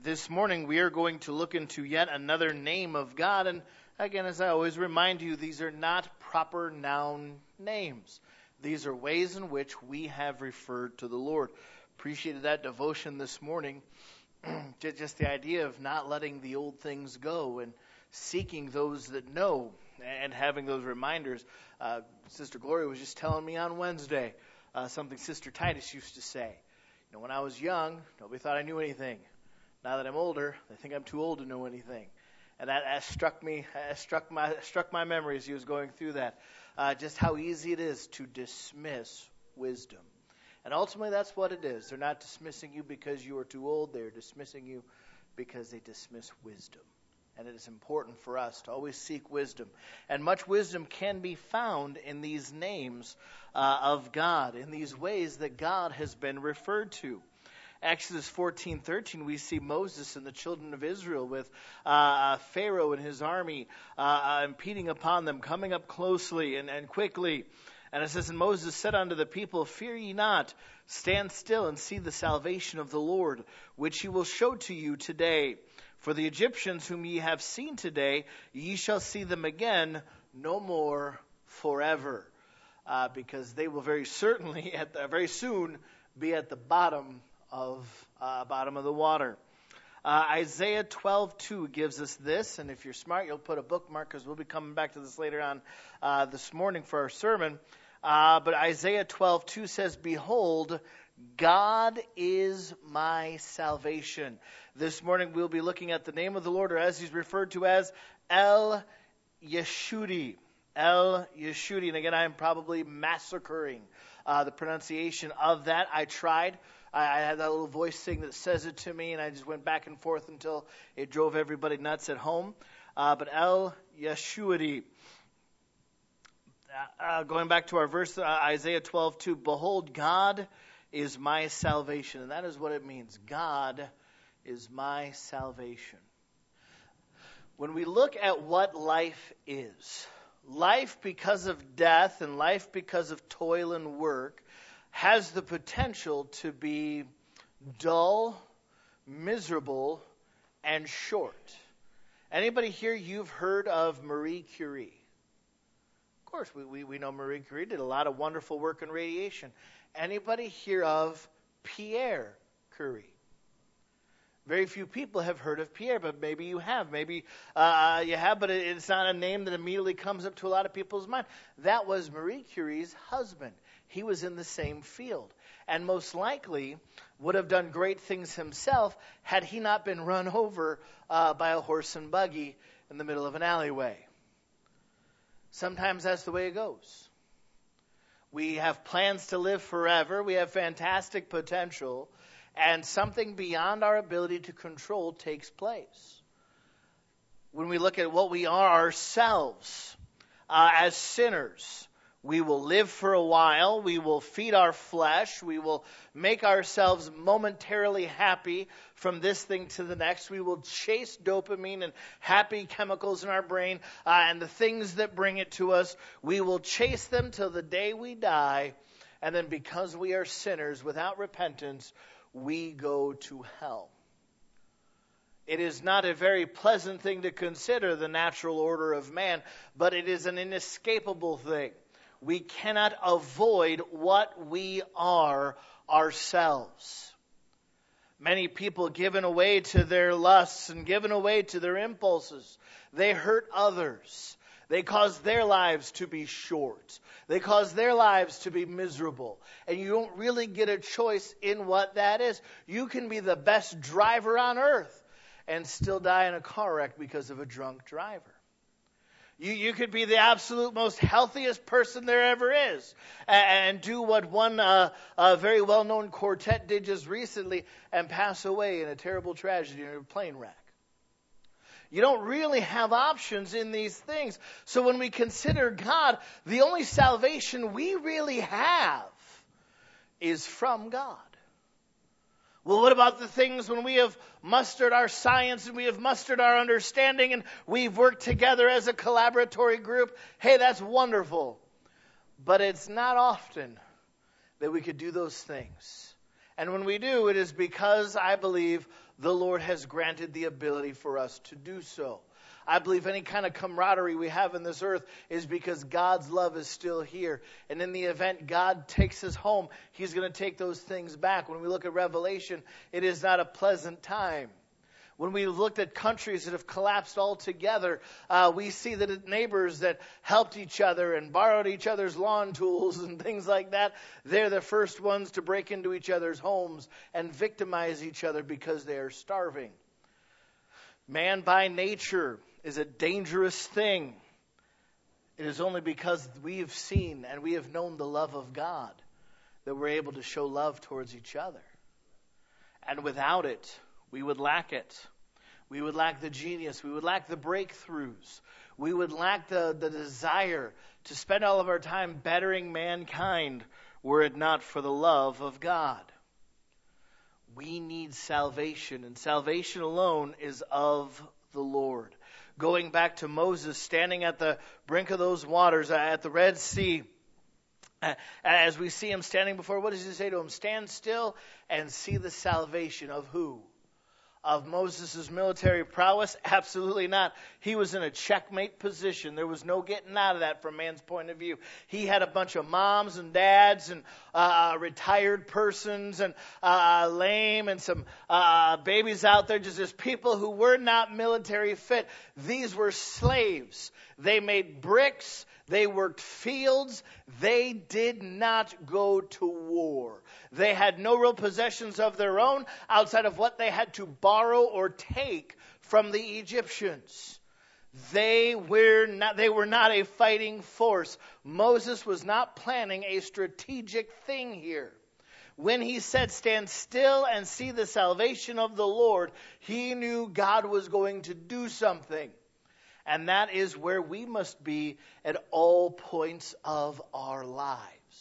This morning we are going to look into yet another name of God. And again, as I always remind you, these are not proper noun names. These are ways in which we have referred to the Lord. Appreciated that devotion this morning. Just the idea of not letting the old things go and seeking those that know and having those reminders. Sister Gloria was just telling me on Wednesday something Sister Titus used to say. You know, when I was young, nobody thought I knew anything. Now that I'm older, they think I'm too old to know anything. And that struck my memory as he was going through that. Just how easy it is to dismiss wisdom. And ultimately that's what it is. They're not dismissing you because you are too old. They're dismissing you because they dismiss wisdom. And it is important for us to always seek wisdom. And much wisdom can be found in these names of God, in these ways that God has been referred to. Exodus 14:13, we see Moses and the children of Israel with Pharaoh and his army impeding upon them, coming up closely and quickly. And it says, and Moses said unto the people, fear ye not, stand still and see the salvation of the Lord, which he will show to you today. For the Egyptians whom ye have seen today, ye shall see them again no more forever. Because they will very certainly, very soon, be at the bottom of the water. Isaiah 12:2 gives us this, and if you're smart, you'll put a bookmark because we'll be coming back to this later on this morning for our sermon. But Isaiah 12:2 says, behold, God is my salvation. This morning we'll be looking at the name of the Lord, or as he's referred to as El Yeshudi. El Yeshudi. And again, I am probably massacring the pronunciation of that. I tried. I had that little voice thing that says it to me, and I just went back and forth until it drove everybody nuts at home. But El Yeshudi. Going back to our verse, Isaiah 12:2, behold, God is my salvation. And that is what it means. God is my salvation. When we look at what life is, life because of death and life because of toil and work has the potential to be dull, miserable, and short. Anybody here, you've heard of Marie Curie? Of course, we know Marie Curie did a lot of wonderful work in radiation. Anybody hear of Pierre Curie? Very few people have heard of Pierre, but maybe you have. Maybe you have, but it's not a name that immediately comes up to a lot of people's mind. That was Marie Curie's husband. He was in the same field, and most likely would have done great things himself had he not been run over by a horse and buggy in the middle of an alleyway. Sometimes that's the way it goes. We have plans to live forever. We have fantastic potential, and something beyond our ability to control takes place. When we look at what we are ourselves as sinners, we will live for a while, we will feed our flesh, we will make ourselves momentarily happy from this thing to the next. We will chase dopamine and happy chemicals in our brain and the things that bring it to us. We will chase them till the day we die, and then because we are sinners without repentance, we go to hell. It is not a very pleasant thing to consider, the natural order of man, but it is an inescapable thing. We cannot avoid what we are ourselves. Many people given away to their lusts and given away to their impulses, they hurt others. They cause their lives to be short. They cause their lives to be miserable. And you don't really get a choice in what that is. You can be the best driver on earth and still die in a car wreck because of a drunk driver. You could be the absolute most healthiest person there ever is and do what one very well-known quartet did just recently and pass away in a terrible tragedy in a plane wreck. You don't really have options in these things. So when we consider God, the only salvation we really have is from God. Well, what about the things when we have mustered our science and we have mustered our understanding and we've worked together as a collaboratory group? Hey, that's wonderful. But it's not often that we could do those things. And when we do, it is because, I believe, the Lord has granted the ability for us to do so. I believe any kind of camaraderie we have in this earth is because God's love is still here. And in the event God takes us home, He's going to take those things back. When we look at Revelation, it is not a pleasant time. When we looked at countries that have collapsed altogether, we see that neighbors that helped each other and borrowed each other's lawn tools and things like that, they're the first ones to break into each other's homes and victimize each other because they are starving. Man by nature is a dangerous thing. It is only because we have seen and we have known the love of God that we're able to show love towards each other. And without it, we would lack it. We would lack the genius. We would lack the breakthroughs. We would lack the desire to spend all of our time bettering mankind were it not for the love of God. We need salvation, and salvation alone is of the Lord. Going back to Moses standing at the brink of those waters at the Red Sea, as we see him standing before, what does he say to him? Stand still and see the salvation of who? Of Moses' military prowess? Absolutely not. He was in a checkmate position. There was no getting out of that from man's point of view. He had a bunch of moms and dads and retired persons and lame and some babies out there, just people who were not military fit. These were slaves. They made bricks. They worked fields. They did not go to war. They had no real possessions of their own outside of what they had to borrow or take from the Egyptians. They were not a fighting force. Moses was not planning a strategic thing here. When he said, stand still and see the salvation of the Lord, he knew God was going to do something. And that is where we must be at all points of our lives.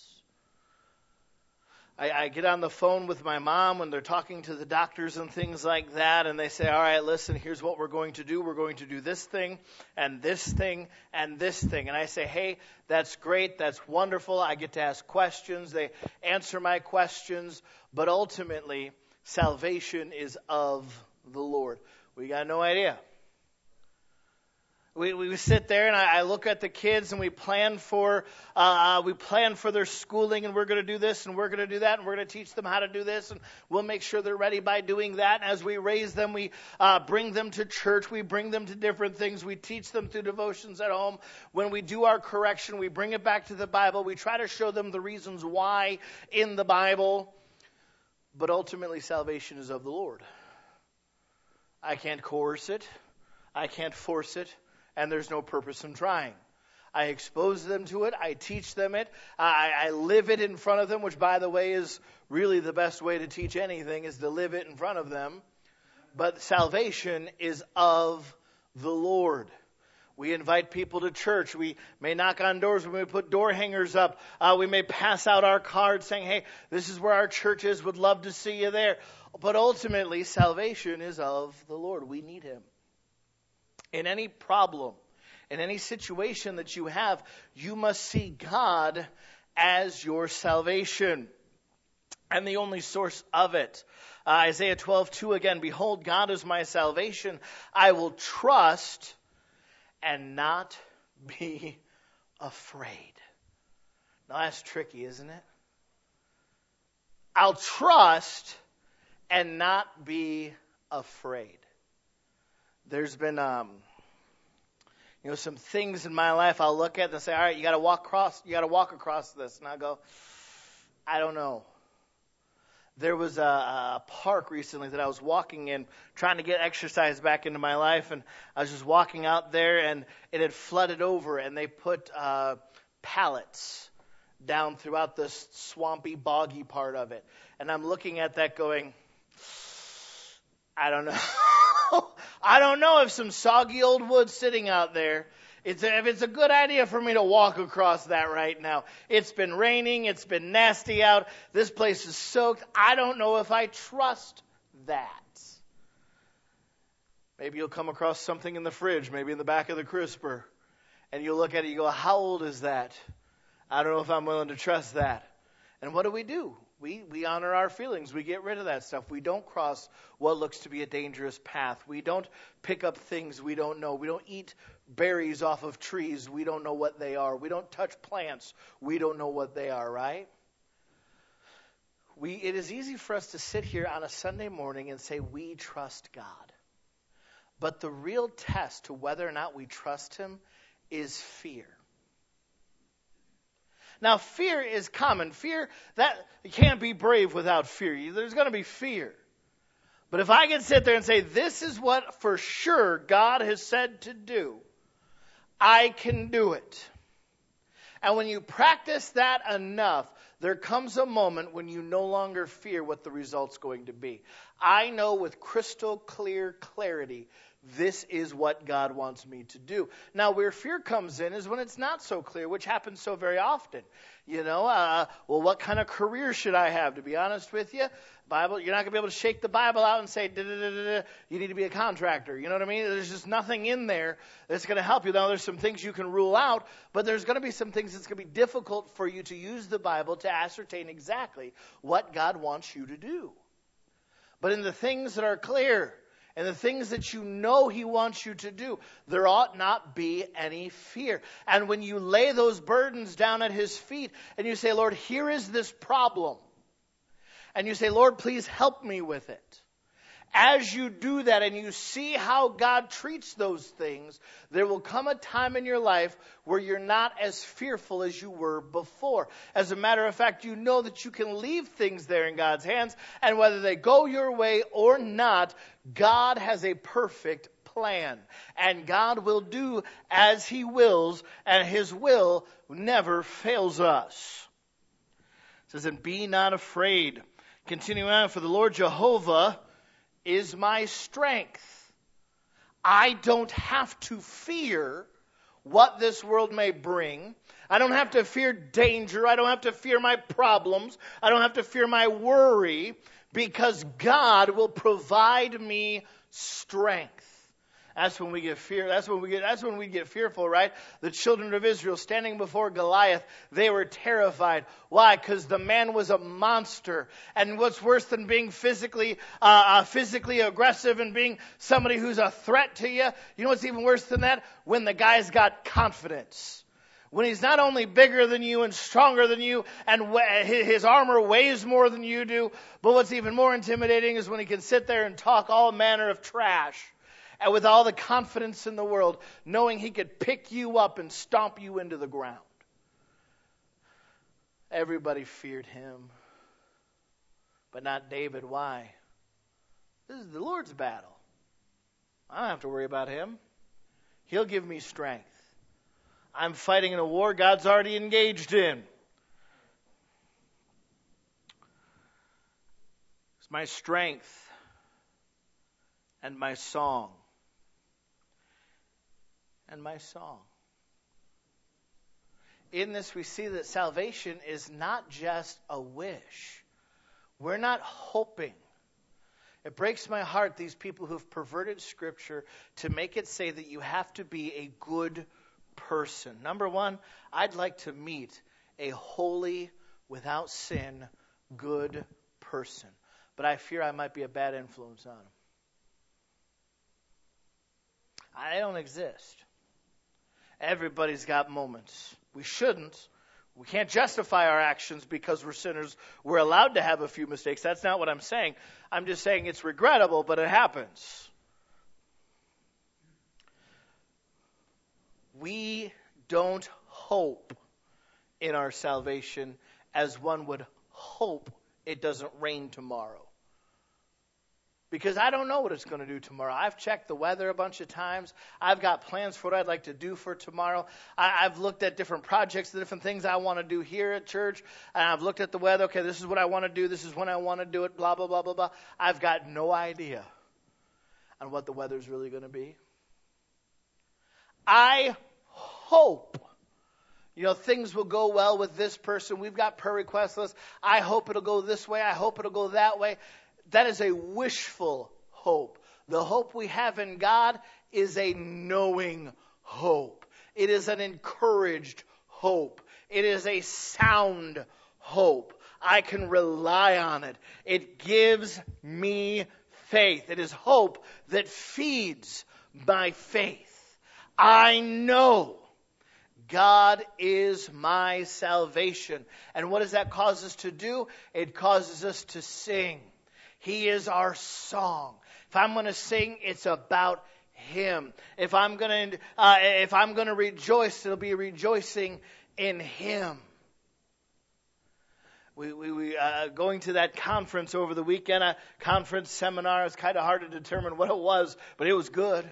I get on the phone with my mom when they're talking to the doctors and things like that, and they say, all right, listen, here's what we're going to do. We're going to do this thing and this thing and this thing. And I say, hey, that's great. That's wonderful. I get to ask questions. They answer my questions. But ultimately, salvation is of the Lord. We got no idea. We sit there and I look at the kids and we plan for their schooling, and we're going to do this and we're going to do that and we're going to teach them how to do this, and we'll make sure they're ready by doing that. And as we raise them, we bring them to church, we bring them to different things, we teach them through devotions at home. When we do our correction, we bring it back to the Bible. We try to show them the reasons why in the Bible. But ultimately, salvation is of the Lord. I can't coerce it. I can't force it. And there's no purpose in trying. I expose them to it. I teach them it. I live it in front of them, which, by the way, is really the best way to teach anything, is to live it in front of them. But salvation is of the Lord. We invite people to church. We may knock on doors. We may put door hangers up. We may pass out our cards saying, hey, this is where our church is. Would love to see you there. But ultimately, salvation is of the Lord. We need Him. In any problem, in any situation that you have, you must see God as your salvation and the only source of it. Isaiah 12:2 again, behold, God is my salvation. I will trust and not be afraid. Now that's tricky, isn't it? I'll trust and not be afraid. There's been, some things in my life I'll look at and say, all right, you got to walk across this. And I go, I don't know. There was a park recently that I was walking in, trying to get exercise back into my life. And I was just walking out there, and it had flooded over, and they put pallets down throughout the swampy, boggy part of it. And I'm looking at that going, I don't know. I don't know if some soggy old wood sitting out there, if it's a good idea for me to walk across that right now. It's been raining. It's been nasty out. This place is soaked. I don't know if I trust that. Maybe you'll come across something in the fridge, maybe in the back of the crisper, and you'll look at it and you go, how old is that? I don't know if I'm willing to trust that. And what do? We honor our feelings. We get rid of that stuff. We don't cross what looks to be a dangerous path. We don't pick up things we don't know. We don't eat berries off of trees. We don't know what they are. We don't touch plants. We don't know what they are, right? It is easy for us to sit here on a Sunday morning and say we trust God. But the real test to whether or not we trust him is fear. Now, fear is common. Fear, that you can't be brave without fear. There's going to be fear. But if I can sit there and say, this is what for sure God has said to do, I can do it. And when you practice that enough, there comes a moment when you no longer fear what the result's going to be. I know with crystal clear clarity, this is what God wants me to do. Now, where fear comes in is when it's not so clear, which happens so very often. Well, what kind of career should I have? To be honest with you, Bible, you're not going to be able to shake the Bible out and say, you need to be a contractor. You know what I mean? There's just nothing in there that's going to help you. Now, there's some things you can rule out, but there's going to be some things that's going to be difficult for you to use the Bible to ascertain exactly what God wants you to do. But in the things that are clear, and the things that you know he wants you to do, there ought not be any fear. And when you lay those burdens down at his feet and you say, Lord, here is this problem. And you say, Lord, please help me with it. As you do that and you see how God treats those things, there will come a time in your life where you're not as fearful as you were before. As a matter of fact, you know that you can leave things there in God's hands, and whether they go your way or not, God has a perfect plan. And God will do as he wills, and his will never fails us. It says, and be not afraid. Continuing on, for the Lord Jehovah is my strength. I don't have to fear what this world may bring. I don't have to fear danger. I don't have to fear my problems. I don't have to fear my worry, because God will provide me strength. That's when we get fear. That's when we get fearful, right? The children of Israel standing before Goliath, they were terrified. Why? Because the man was a monster. And what's worse than being physically aggressive and being somebody who's a threat to you? You know what's even worse than that? When the guy's got confidence. When he's not only bigger than you and stronger than you, and his armor weighs more than you do, but what's even more intimidating is when he can sit there and talk all manner of trash. And with all the confidence in the world, knowing he could pick you up and stomp you into the ground. Everybody feared him, but not David. Why? This is the Lord's battle. I don't have to worry about him. He'll give me strength. I'm fighting in a war God's already engaged in. It's my strength and my song. And my song. In this we see that salvation is not just a wish. We're not hoping. It breaks my heart, these people who've perverted Scripture to make it say that you have to be a good person. Number one, I'd like to meet a holy, without sin, good person. But I fear I might be a bad influence on them. I don't exist. Everybody's got moments. We shouldn't. We can't justify our actions because we're sinners. We're allowed to have a few mistakes. That's not what I'm saying. I'm just saying it's regrettable, but it happens. We don't hope in our salvation as one would hope it doesn't rain tomorrow. Because I don't know what it's going to do tomorrow. I've checked the weather a bunch of times. I've got plans for what I'd like to do for tomorrow. I've looked at different projects, the different things I want to do here at church. And I've looked at the weather. Okay, this is what I want to do. This is when I want to do it, blah, blah, blah, blah, blah. I've got no idea on what the weather's really going to be. I hope, things will go well with this person. We've got prayer request lists. I hope it'll go this way. I hope it'll go that way. That is a wishful hope. The hope we have in God is a knowing hope. It is an encouraged hope. It is a sound hope. I can rely on it. It gives me faith. It is hope that feeds my faith. I know God is my salvation. And what does that cause us to do? It causes us to sing. He is our song. If I'm going to sing, it's about Him. If I'm going to rejoice, it'll be rejoicing in Him. We going to that conference over the weekend, a conference seminar. It's kind of hard to determine what it was, but it was good.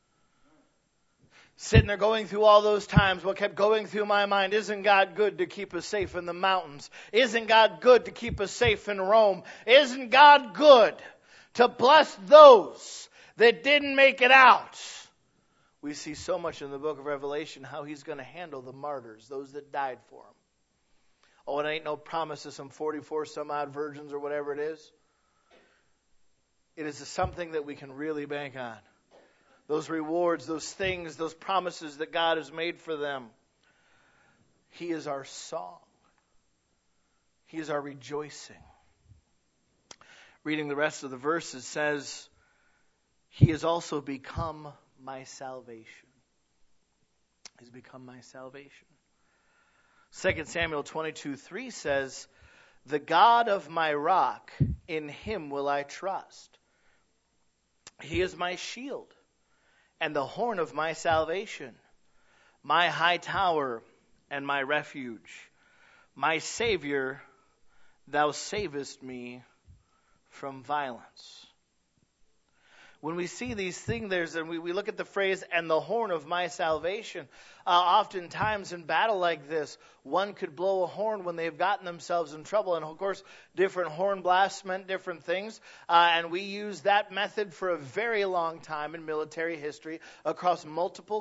Sitting there going through all those times, what kept going through my mind, isn't God good to keep us safe in the mountains? Isn't God good to keep us safe in Rome? Isn't God good to bless those that didn't make it out? We see so much in the book of Revelation how He's going to handle the martyrs, those that died for Him. Oh, it ain't no promise of some 44 some odd virgins or whatever it is. It is something that we can really bank on. Those rewards, those things, those promises that God has made for them. He is our song. He is our rejoicing. Reading the rest of the verses says, He has also become my salvation. He's become my salvation. 2 Samuel 22:3 says, the God of my rock, in Him will I trust. He is my shield and the horn of my salvation, my high tower and my refuge. My Savior, thou savest me from violence. When we see these things, and we look at the phrase, and the horn of my salvation, oftentimes in battle like this, one could blow a horn when they've gotten themselves in trouble. And of course, different horn blasts meant different things. And we use that method for a very long time in military history across multiple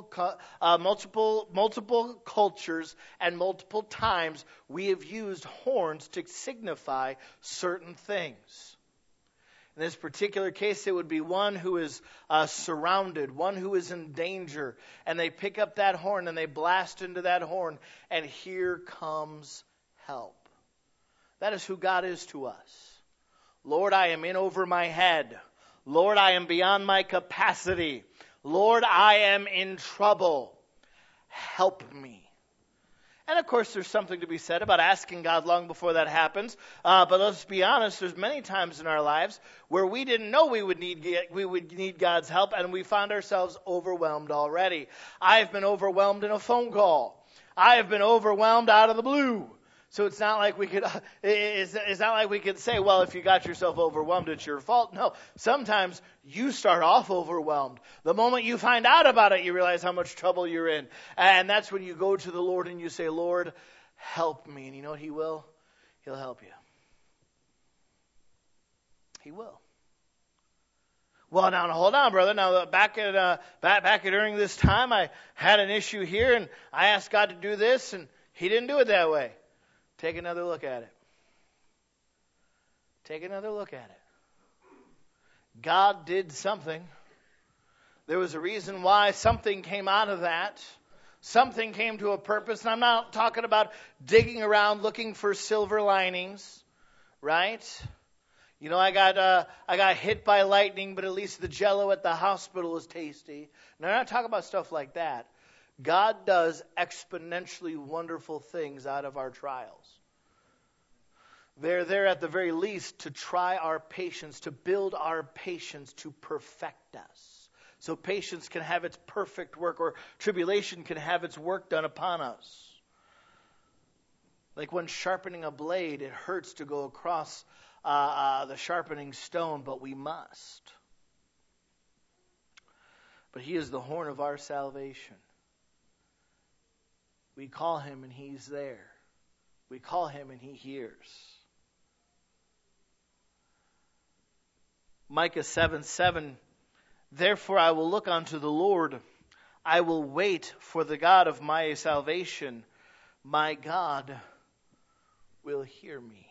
cultures and multiple times. We have used horns to signify certain things. In this particular case, it would be one who is surrounded, one who is in danger. And they pick up that horn and they blast into that horn. And here comes help. That is who God is to us. Lord, I am in over my head. Lord, I am beyond my capacity. Lord, I am in trouble. Help me. And of course, there's something to be said about asking God long before that happens. But let's be honest, there's many times in our lives where we didn't know we would need God's help, and we found ourselves overwhelmed already. I've been overwhelmed in a phone call. I have been overwhelmed out of the blue. So it's not like we could say, well, if you got yourself overwhelmed, it's your fault. No, sometimes you start off overwhelmed. The moment you find out about it, you realize how much trouble you're in. And that's when you go to the Lord and you say, Lord, help me. And you know what He will? He'll help you. He will. Well, now hold on, brother. Now back during this time, I had an issue here, and I asked God to do this, and He didn't do it that way. Take another look at it. Take another look at it. God did something. There was a reason why something came out of that. Something came to a purpose. And I'm not talking about digging around looking for silver linings, right? You know, I got hit by lightning, but at least the Jell-O at the hospital is tasty. Now, I'm not talking about stuff like that. God does exponentially wonderful things out of our trials. They're there at the very least to try our patience, to build our patience, to perfect us. So patience can have its perfect work, or tribulation can have its work done upon us. Like when sharpening a blade, it hurts to go across the sharpening stone, but we must. But He is the horn of our salvation. We call Him and He's there. We call Him and He hears. Micah 7:7, therefore I will look unto the Lord. I will wait for the God of my salvation. My God will hear me.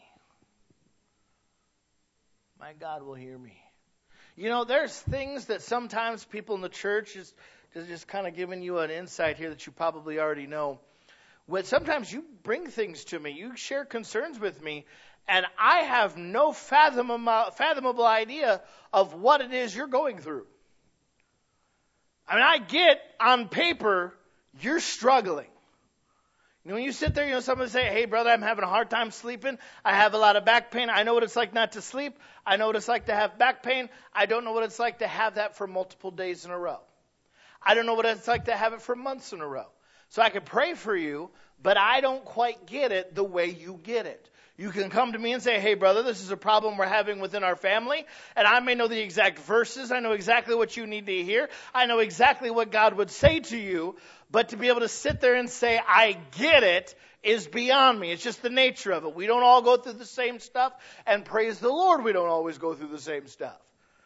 My God will hear me. You know, there's things that sometimes people in the church, just kind of giving you an insight here that you probably already know. When sometimes you bring things to me, you share concerns with me, And I have no fathomable idea of what it is you're going through. I mean, I get on paper, you're struggling. You know, when you sit there, someone say, hey, brother, I'm having a hard time sleeping. I have a lot of back pain. I know what it's like not to sleep. I know what it's like to have back pain. I don't know what it's like to have that for multiple days in a row. I don't know what it's like to have it for months in a row. So I can pray for you, but I don't quite get it the way you get it. You can come to me and say, hey, brother, this is a problem we're having within our family, and I may know the exact verses. I know exactly what you need to hear. I know exactly what God would say to you, but to be able to sit there and say, I get it, is beyond me. It's just the nature of it. We don't all go through the same stuff, and praise the Lord, we don't always go through the same stuff.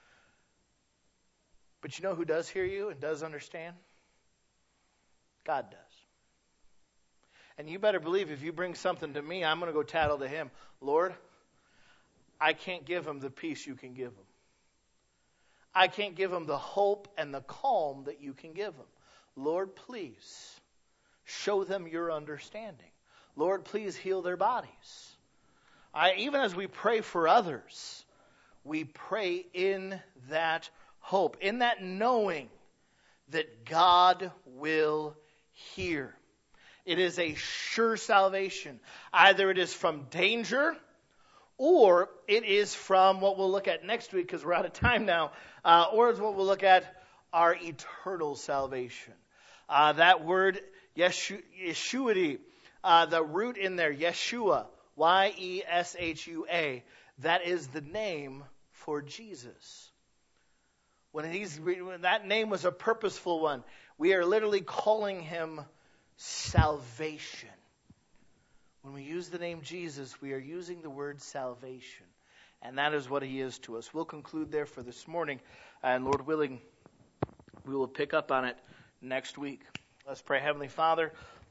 But you know who does hear you and does understand? God does. And you better believe if you bring something to me, I'm going to go tattle to him. Lord, I can't give him the peace you can give him. I can't give him the hope and the calm that you can give him. Lord, please show them your understanding. Lord, please heal their bodies. Even as we pray for others, we pray in that hope, in that knowing that God will hear. It is a sure salvation. Either it is from danger, or it is from what we'll look at next week, because we're out of time now, or it's what we'll look at, our eternal salvation. That word, Yeshuati, the root in there, Yeshua, Y-E-S-H-U-A, that is the name for Jesus. When that name was a purposeful one, we are literally calling him salvation. When we use the name Jesus, we are using the word salvation. And that is what he is to us. We'll conclude there for this morning. And Lord willing, we will pick up on it next week. Let's pray. Heavenly Father,